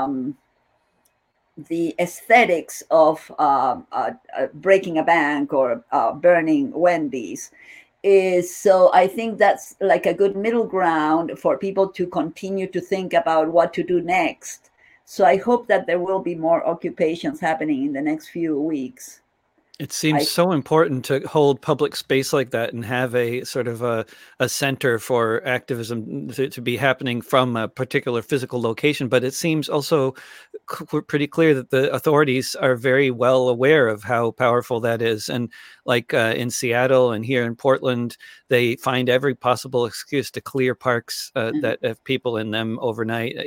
aesthetics of breaking a bank or burning Wendy's. So I think that's like a good middle ground for people to continue to think about what to do next. So I hope that there will be more occupations happening in the next few weeks. It seems so important to hold public space like that and have a sort of a center for activism to be happening from a particular physical location. But it seems also pretty clear that the authorities are very well aware of how powerful that is. And like in Seattle and here in Portland, they find every possible excuse to clear parks that have people in them overnight,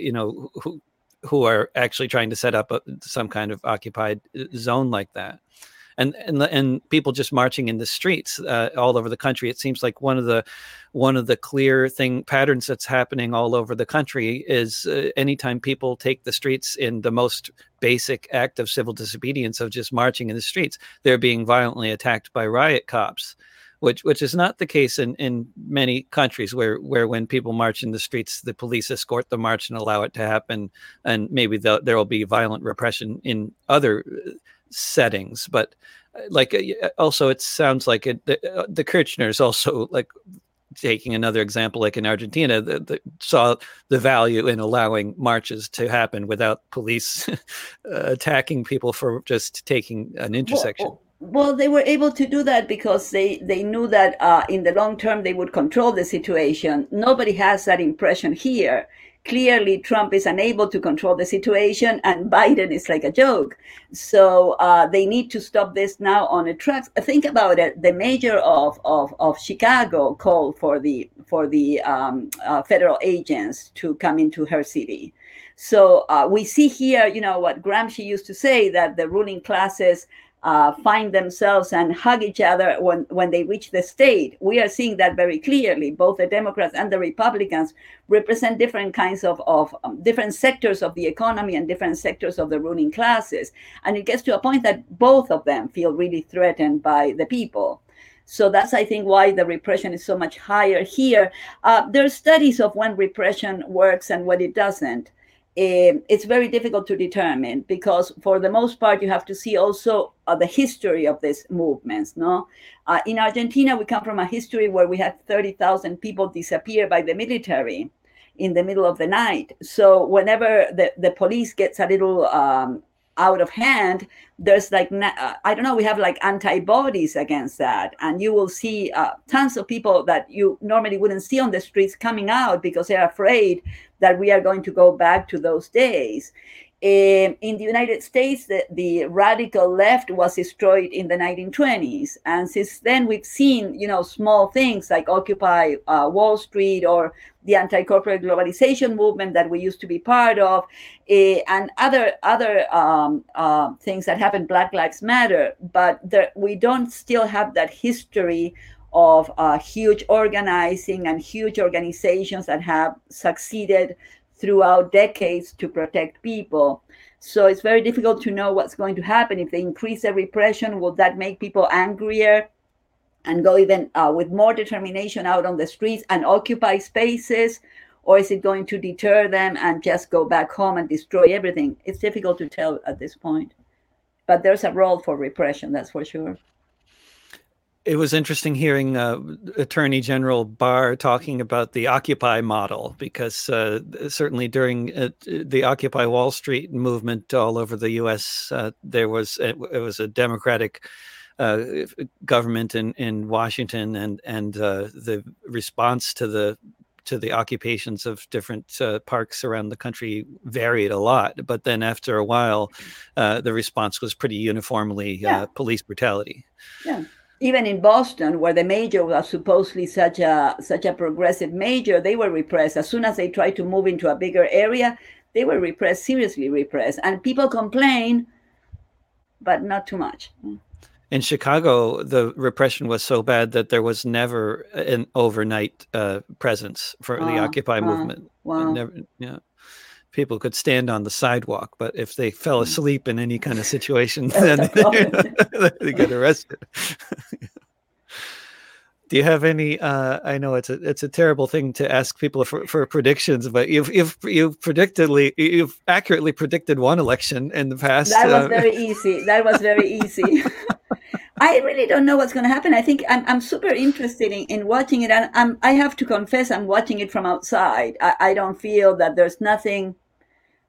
who are actually trying to set up some kind of occupied zone like that. And people just marching in the streets all over the country. It seems like one of the clear patterns that's happening all over the country is anytime people take the streets in the most basic act of civil disobedience of just marching in the streets, they're being violently attacked by riot cops, which is not the case in many countries where when people march in the streets, the police escort the march and allow it to happen, and maybe there will be violent repression in other settings. But also it sounds like the Kirchners also, like taking another example, like in Argentina, saw the value in allowing marches to happen without police attacking people for just taking an intersection. Well, they were able to do that because they knew that in the long term they would control the situation. Nobody has that impression here. Clearly, Trump is unable to control the situation, and Biden is like a joke. So they need to stop this now on the tracks. Think about it. The mayor of Chicago called for the federal agents to come into her city. So we see here, what Gramsci used to say, that the ruling classes find themselves and hug each other when they reach the state. We are seeing that very clearly. Both the Democrats and the Republicans represent different kinds of different sectors of the economy and different sectors of the ruling classes. And it gets to a point that both of them feel really threatened by the people. So that's, I think, why the repression is so much higher here. There are studies of when repression works and when it doesn't. It's very difficult to determine because, for the most part, you have to see also the history of these movements. No, in Argentina, we come from a history where we had 30,000 people disappear by the military in the middle of the night. So whenever the police gets a little out of hand, there's we have like antibodies against that. And you will see tons of people that you normally wouldn't see on the streets coming out because they're afraid that we are going to go back to those days. In the United States, the radical left was destroyed in the 1920s. And since then, we've seen, small things like Occupy Wall Street or the anti-corporate globalization movement that we used to be part of, and other things that happened, Black Lives Matter. But we don't still have that history of huge organizing and huge organizations that have succeeded throughout decades to protect people. So it's very difficult to know what's going to happen. If they increase the repression, will that make people angrier and go even with more determination out on the streets and occupy spaces? Or is it going to deter them and just go back home and destroy everything? It's difficult to tell at this point. But there's a role for repression, that's for sure. It was interesting hearing Attorney General Barr talking about the Occupy model, because certainly during the Occupy Wall Street movement all over the U.S., it was a Democratic government in Washington, and the response to the occupations of different parks around the country varied a lot. But then after a while, the response was pretty uniformly police brutality. Yeah. Even in Boston, where the mayor was supposedly such a progressive mayor, they were repressed. As soon as they tried to move into a bigger area, they were repressed, seriously repressed. And people complain, but not too much. In Chicago, the repression was so bad that there was never an overnight presence for the Occupy movement. Wow. People could stand on the sidewalk, but if they fell asleep in any kind of situation, then they get arrested. Do you have any? I know it's a terrible thing to ask people for predictions, but you've accurately predicted one election in the past. That was very easy. I really don't know what's going to happen. I think I'm super interested in watching it, and I have to confess I'm watching it from outside. I don't feel that there's nothing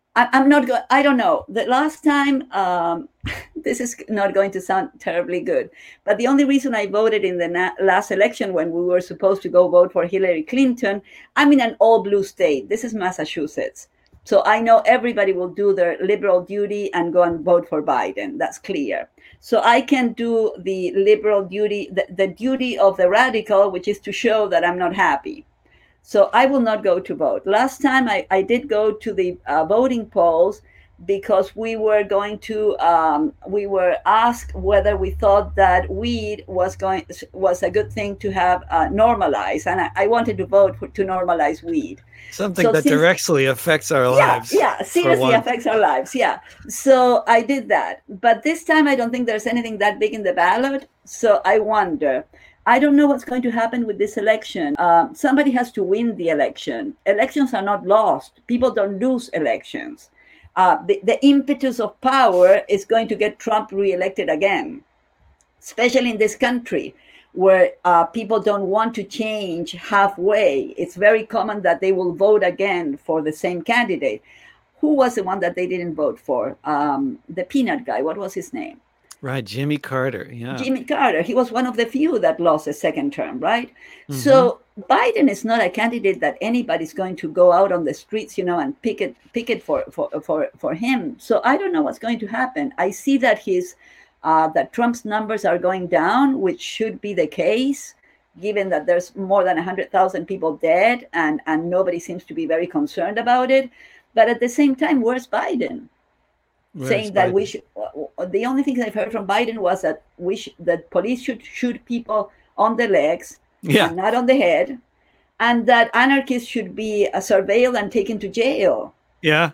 I'm not going. I don't know. The last time, this is not going to sound terribly good, but the only reason I voted in the last election when we were supposed to go vote for Hillary Clinton, I'm in an all blue state. This is Massachusetts. So I know everybody will do their liberal duty and go and vote for Biden. That's clear. So I can do the liberal duty, the duty of the radical, which is to show that I'm not happy. So I will not go to vote. Last time I did go to the voting polls because we were going to we were asked whether we thought that weed was a good thing to have normalized, and I wanted to vote to normalize weed. Something so that directly affects our lives. Yeah, seriously affects our lives. Yeah. So I did that. But this time I don't think there's anything that big in the ballot. So I wonder. I don't know what's going to happen with this election. Somebody has to win the election. Elections are not lost. People don't lose elections. The impetus of power is going to get Trump reelected again, especially in this country where people don't want to change halfway. It's very common that they will vote again for the same candidate. Who was the one that they didn't vote for? The peanut guy. What was his name? Right, Jimmy Carter. Yeah, Jimmy Carter. He was one of the few that lost a second term, right? Mm-hmm. So Biden is not a candidate that anybody's going to go out on the streets, and picket for him. So I don't know what's going to happen. I see that that Trump's numbers are going down, which should be the case, given that there's more than 100,000 people dead, and nobody seems to be very concerned about it. But at the same time, where's Biden? Saying that we should. The only thing I've heard from Biden was that that police should shoot people on the legs, and not on the head, and that anarchists should be surveilled and taken to jail. Yeah.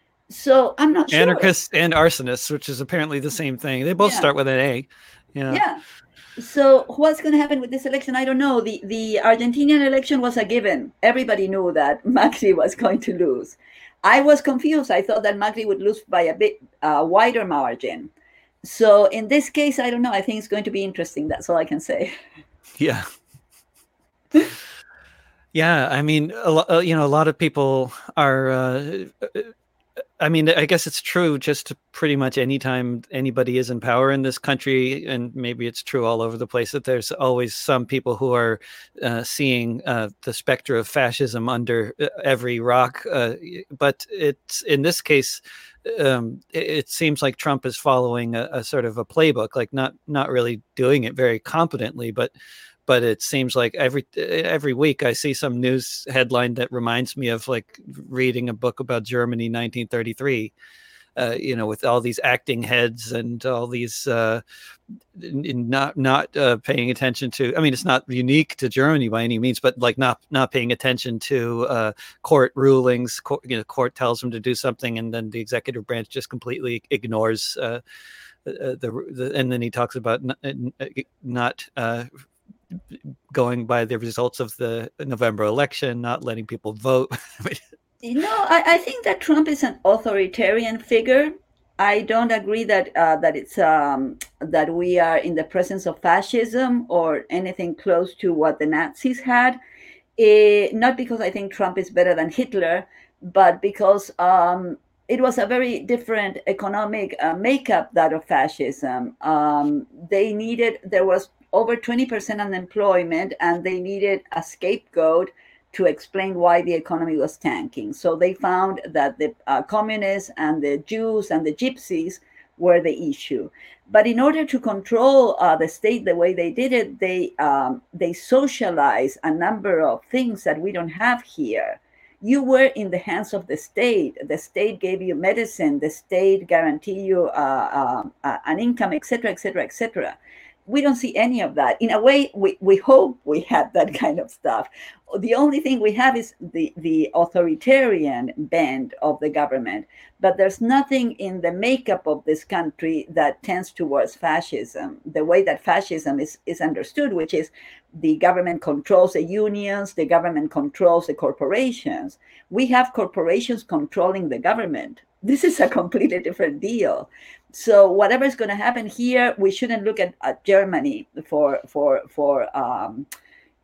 So I'm not sure. Anarchists and arsonists, which is apparently the same thing. They both start with an A. Yeah. Yeah. So what's going to happen with this election? I don't know. The Argentinian election was a given. Everybody knew that Macri was going to lose. I was confused. I thought that Macri would lose by a bit wider margin. So in this case, I don't know. I think it's going to be interesting. That's all I can say. Yeah. Yeah. I mean, a lot of people are. I mean, I guess it's true just pretty much anytime anybody is in power in this country, and maybe it's true all over the place, that there's always some people who are seeing the specter of fascism under every rock. But it's in this case, it seems like Trump is following a sort of a playbook, like not really doing it very competently, but it seems like every week I see some news headline that reminds me of like reading a book about Germany 1933, with all these acting heads and all these not paying attention to. I mean, it's not unique to Germany by any means, but like not paying attention to court rulings. Court tells them to do something, and then the executive branch just completely ignores and then he talks about not going by the results of the November election, not letting people vote. I think that Trump is an authoritarian figure. I don't agree that it's that we are in the presence of fascism or anything close to what the Nazis had. Not because I think Trump is better than Hitler, but because it was a very different economic makeup, that of fascism. There was over 20% unemployment, and they needed a scapegoat to explain why the economy was tanking. So they found that the communists and the Jews and the gypsies were the issue. But in order to control the state the way they did it, they socialized a number of things that we don't have here. You were in the hands of the state. The state gave you medicine. The state guaranteed you an income, etc., etc., etc. We don't see any of that. In a way, we hope we had that kind of stuff. The only thing we have is the authoritarian bent of the government. But there's nothing in the makeup of this country that tends towards fascism, the way that fascism is understood, which is the government controls the unions, the government controls the corporations. We have corporations controlling the government. This is a completely different deal. So whatever is going to happen here, we shouldn't look at Germany for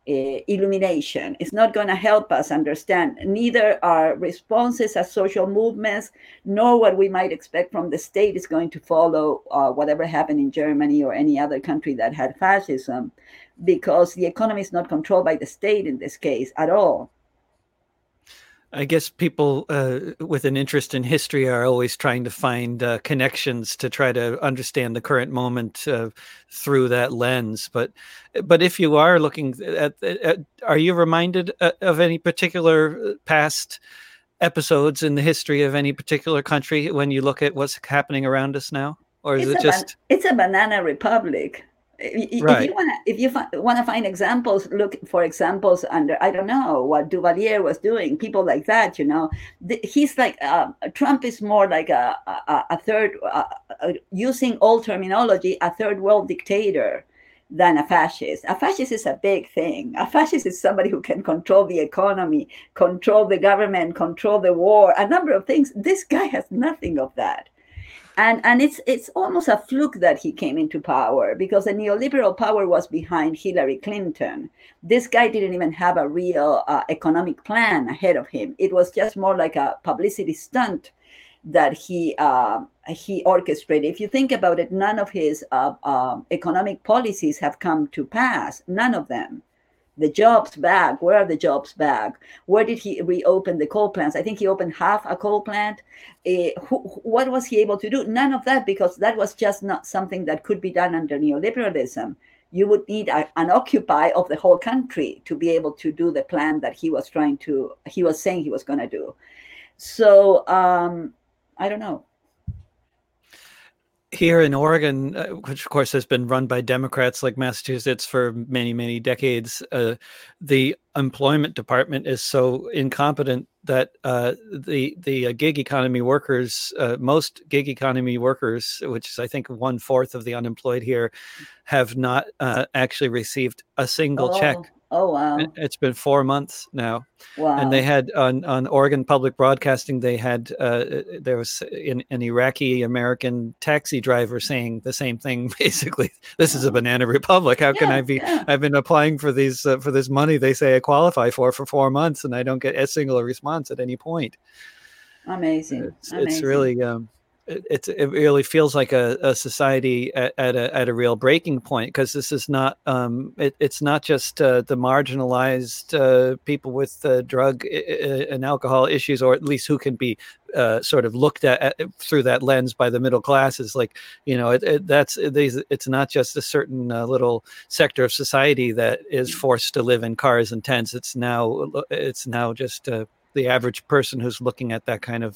illumination. It's not going to help us understand neither our responses as social movements, nor what we might expect from the state is going to follow whatever happened in Germany or any other country that had fascism, because the economy is not controlled by the state in this case at all. I guess people with an interest in history are always trying to find connections to try to understand the current moment through that lens. But if you are looking at are you reminded of any particular past episodes in the history of any particular country when you look at what's happening around us now? Or is it just... It's a banana republic. Right. If you want to find examples, look for examples under, I don't know, what Duvalier was doing, people like that, he's like, Trump is more like a third, using old terminology, a third world dictator than a fascist. A fascist is a big thing. A fascist is somebody who can control the economy, control the government, control the war, a number of things. This guy has nothing of that. And it's almost a fluke that he came into power, because the neoliberal power was behind Hillary Clinton. This guy didn't even have a real economic plan ahead of him. It was just more like a publicity stunt that he orchestrated. If you think about it, none of his economic policies have come to pass. None of them. The jobs back, where are the jobs back? Where did he reopen the coal plants? I think he opened half a coal plant. What was he able to do? None of that, because that was just not something that could be done under neoliberalism. You would need an occupy of the whole country to be able to do the plan that he was saying he was going to do. So I don't know. Here in Oregon, which of course has been run by Democrats like Massachusetts for many, many decades, the employment department is so incompetent that the gig economy workers, most gig economy workers, which is I think 1/4 of the unemployed here, have not actually received a single check. Oh, wow. It's been 4 months now. Wow. And they had on Oregon Public Broadcasting, they had there was an Iraqi American taxi driver saying the same thing. Basically, this is a banana republic. How can I be? Yeah. I've been applying for these for this money they say I qualify for 4 months, and I don't get a single response at any point. Amazing. It's really. It really feels like a society at a real breaking point, because this is not it's not just the marginalized people with drug and alcohol issues, or at least who can be sort of looked at through that lens by the middle classes. Like, it's not just a certain little sector of society that is forced to live in cars and tents. It's now just the average person who's looking at that kind of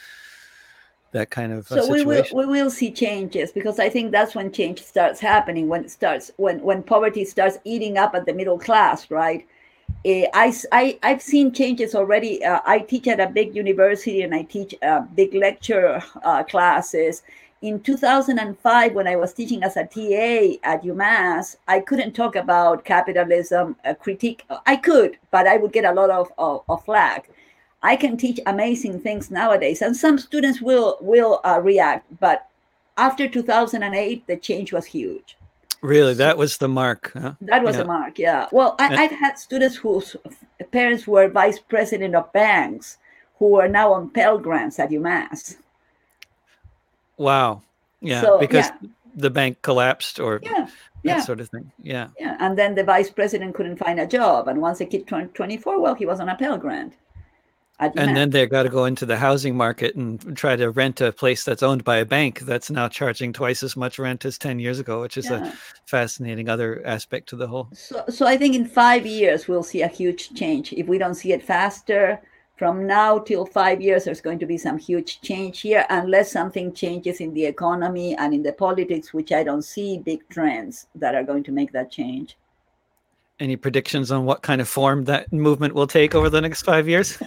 so situation. we will see changes, because I think that's when change starts happening, when poverty starts eating up at the middle class, right? I've seen changes already. I teach at a big university, and I teach big lecture classes. In 2005, when I was teaching as a TA at UMass, I couldn't talk about capitalism critique. I could, but I would get a lot of flack. I can teach amazing things nowadays, and some students will react. But after 2008, the change was huge. Really, that was the mark. Huh? That was the mark, yeah. Well, I've had students whose parents were vice president of banks who are now on Pell Grants at UMass. Wow. Yeah, because the bank collapsed, or that sort of thing. Yeah. Yeah, and then the vice president couldn't find a job. And once the kid turned 24, well, he was on a Pell Grant. And then they've got to go into the housing market and try to rent a place that's owned by a bank that's now charging twice as much rent as 10 years ago, which is a fascinating other aspect to the whole. So I think in 5 years, we'll see a huge change. If we don't see it faster, from now till 5 years, there's going to be some huge change here, unless something changes in the economy and in the politics, which I don't see big trends that are going to make that change. Any predictions on what kind of form that movement will take over the next 5 years?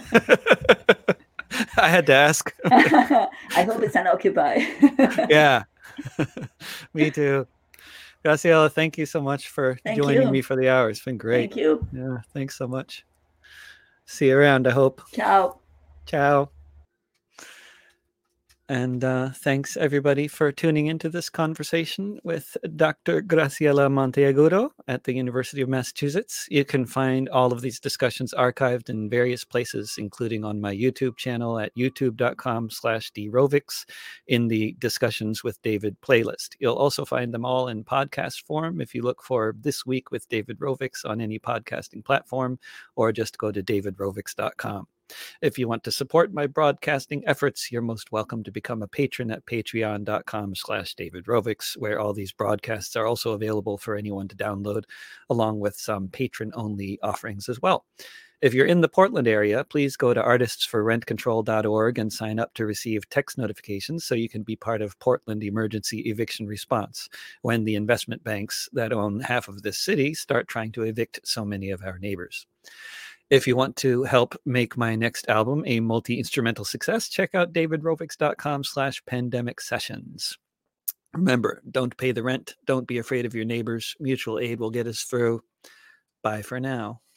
I had to ask. I hope it's an Occupy. Yeah, me too. Graciela, thank you so much for joining me for the hour. It's been great. Thank you. Yeah, thanks so much. See you around, I hope. Ciao. Ciao. And thanks, everybody, for tuning into this conversation with Dr. Graciela Monteagudo at the University of Massachusetts. You can find all of these discussions archived in various places, including on my YouTube channel at youtube.com/drovics in the Discussions with David playlist. You'll also find them all in podcast form if you look for This Week with David Rovics on any podcasting platform, or just go to davidrovics.com. If you want to support my broadcasting efforts, you're most welcome to become a patron at patreon.com/davidrovics, where all these broadcasts are also available for anyone to download, along with some patron-only offerings as well. If you're in the Portland area, please go to artistsforrentcontrol.org and sign up to receive text notifications so you can be part of Portland emergency eviction response when the investment banks that own half of this city start trying to evict so many of our neighbors. If you want to help make my next album a multi-instrumental success, check out davidrovics.com/pandemic sessions. Remember, don't pay the rent. Don't be afraid of your neighbors. Mutual aid will get us through. Bye for now.